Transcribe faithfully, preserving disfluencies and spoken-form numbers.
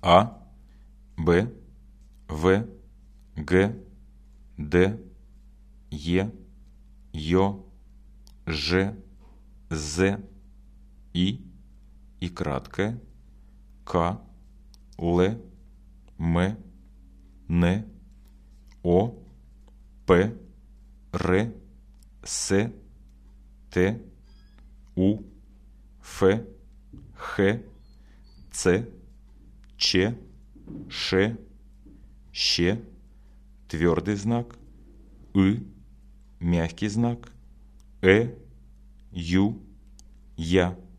А, Б, В, Г, Д, Е, Ё, Ж, З, И и краткое, К, Л, М, Н, О, П, Р, С, Т, У, Ф, Х, Ц, Ч, Ш, Щ, твердый знак, И, мягкий знак, Э, Ю, Я.